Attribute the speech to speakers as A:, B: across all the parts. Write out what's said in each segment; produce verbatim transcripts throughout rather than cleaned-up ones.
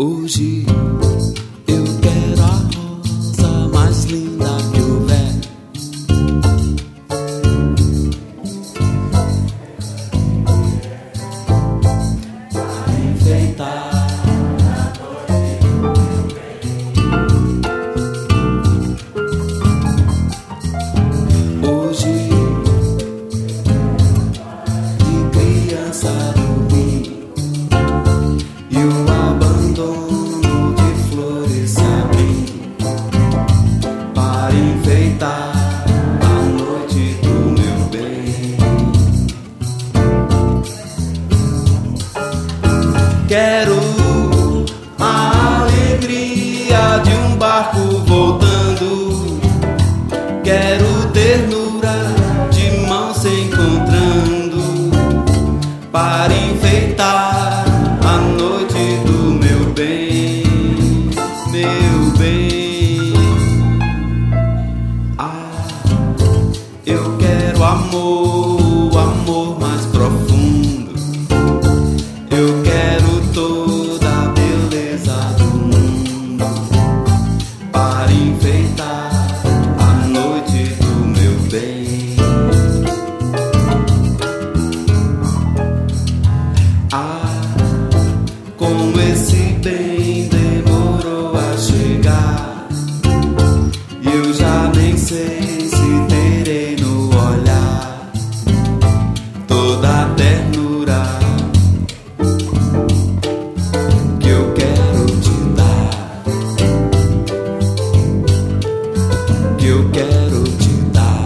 A: Hoje eu quero a rosa mais linda que houver. Pra enfeitar a noite do meu bem. Hoje de criança dormir e o abandono de flores se abrir para enfeitar a noite do meu bem. Quero a alegria de um barco voltando, quero ternura de mãos se encontrando para enfeitar a noite do meu bem, meu bem. Ah, eu quero amor, amor mais profundo. Eu quero toda a beleza do mundo para enfeitar a noite do meu bem. Ah, como esse bem demorou a chegar, eu já nem sei se terei no olhar toda a ternura que eu quero te dar, que eu quero te dar.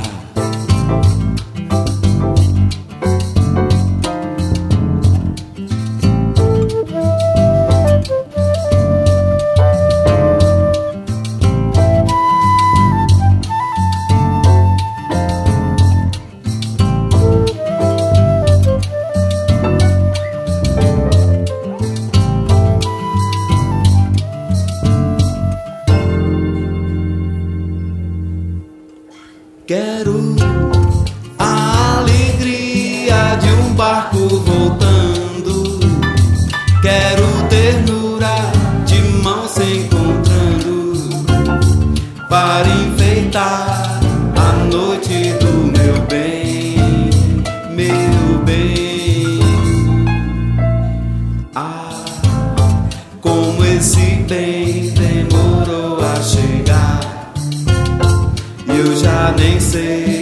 A: Quero a alegria de um barco voltando, quero ternura de mãos se encontrando para enfeitar a noite do meu bem, meu bem. Ah, como esse bem demorou a chegar, eu já nem sei